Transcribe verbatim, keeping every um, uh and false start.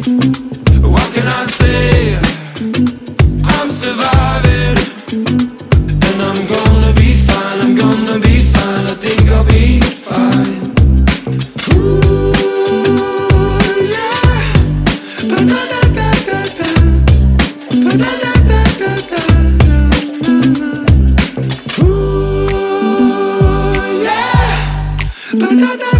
What can I say? I'm surviving, and I'm gonna be fine, I'm gonna be fine, I think I'll be fine. Ooh, yeah. Ba-da-da-da-da-da. Ba-da-da-da-da-da. Ooh, yeah. Ba-da-da.